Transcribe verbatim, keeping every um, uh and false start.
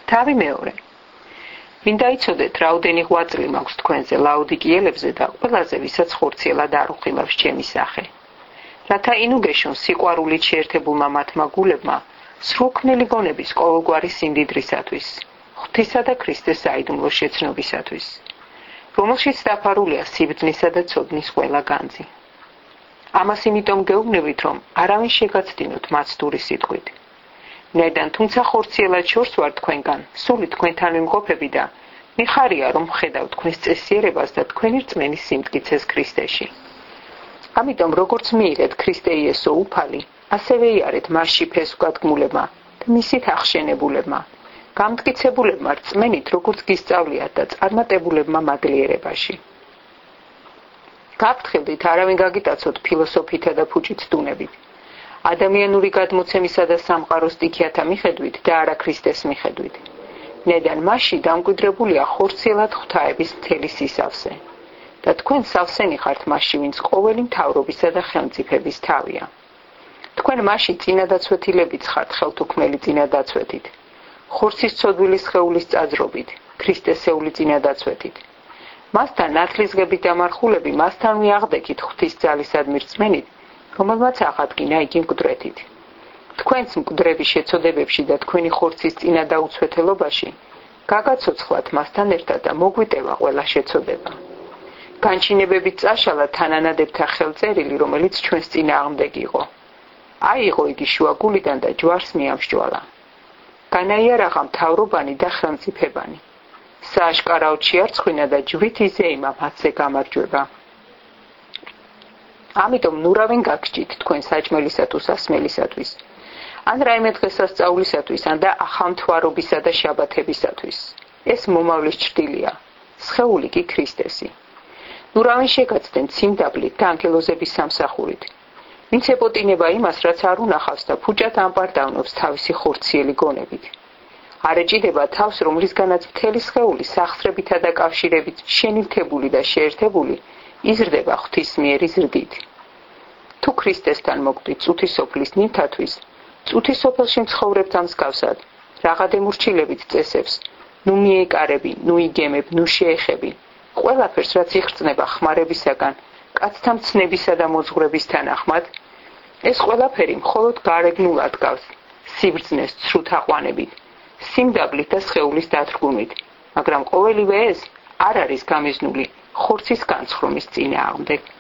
თავი მეორე. მინდა იცოდეთ, რაოდენი ღვაწლი მაქვს თქვენზე ლაოდიკიელებზე და ყველაზე ვისაც ხორციელად არ უხილავს ჩემი სახე. რათა ინუგეშონ სიყვარულით შეერთებულმა მათმა გულებმა სრულქმნელი გონების ყოველგვარი სიმდიდრისათვის, ღვთისა და ქრისტეს საიდუმლო შეცნობისათვის, რომელშიც დაფარულია სიბრძნისა და ცოდნის ყველა განძი. ამას იმიტომ გეუბნებით, რომ არავინ შეგაცდინოთ მაცდური სიტყვით. ნედან თუმცა ხორციელად შორს ვარ თქვენგან, სული თქვენთან ვიმყოფები და მიხარია, რომ ხედავ თქვენს წესიერებას და თქვენი რწმენის სიმტკიცეს ქრისტეში. ამიტომ როგორც მიიღეთ ქრისტე იესო უფალი, ასევე იარეთ მასში ფესვგადგმულებმა და მისით ახშენებულებმა, გამტკიცებულებმა რწმენით, როგორც გისწავლიათ და წარმატებულებმა მადლიერებაში. გაფრთხილდით, არავინ გაგიტაცოთ ფილოსოფითა და ფუჭით დუნებით, ადამიანური გადმოცემისა და სამყაროს სტიქიათა მიხედვით და არა ქრისტეს მიხედვით. ნედან მასში დამკვიდრებულია ხორციელად ღვთაების მთელი სისავსე. და თქვენ სავსენი ხართ მასში, ვინც ყოველი მთავრობისა და ხელმწიფების თავია. თქვენ მასში წინადაცვეთილებიც ხართ ხელთუქმნელი წინადაცვეთით, ხორცის ცოდვილის სხეულის წაძრობით, ქრისტესეული წინადაცვეთით. მასთან ნათლისღებით დამარხულები მასთან მიაღდექით ღვთის ძალისადმი რწმენით, რომელმაც აღადგინა იგი მკვდრეთით. თქვენც მკვდრების შეცოდებებში და თქვენი ხორცის წინადაუცვეთელობაში გაგაცოცხლათ მასთან ერთად და მოგვიტევა ყველა შეცოდება. განჩინებებით წაშალა თანანადებთა ხელწერილი, რომელიც ჩვენს წინააღმდეგ იყო. აიღო იგი შუაგულიდან და ჯვარს მიამსჯვალა. განაიარაღა მთავრობანი და ხელმწიფებანი. სააშკარაოდ შეარცხვინა და ჯვრით იზეიმა მათზე გამარჯვება. ამიტომ ნურავენ გაგსჯით თქვენ საჭმელისა თუ სასმელისათვის, ან რაიმე დღესასწაულისათვის, ან და ახალმთვარობისა და შაბათებისათვის. ეს მომავლის ჭრდილია, სხეული კი ქრისტესი. ნურავენ შეგაცდენ ციმდაბლით და ანგელოზების სამსახურით, ვინც ეპოტინება იმას, რაც არ უნახავს და ფუჭად ამპარდავნობს თავისი ხორციელი გონებით. არ ეჭიდება თავს, რომლისგანაც მთელი სხეული სახსრებითა და კავშირებით შენივთებული და შეერთებული იზრდება ღვთის მიერი ზრდით. თუ ქრისტესთან მოკვდით წუთი სოფლის ნივთათვის, წუთი სოფელში მცხოვრებთ ამ მსგავსად, რაღად ემურჩილებით წესებს, ნუ მიეკარები, ნუ იგემებ, ნუ შეეხები, ყველაფერს, რაც იხრწნება ხმარებისაგან, კაცთა მცნებისა და მოძღვრების თანახმად, ეს ყველაფერი მხოლოდ გარეგნულად გავს, სიბრძნეს ცრუთაყვანებით, სიმდაბლით და სხეულის დათრგუნვით, მაგრამ ყოველივე ეს არ არის გამიზნული ხორცის განცხრომის წინააღმდეგ.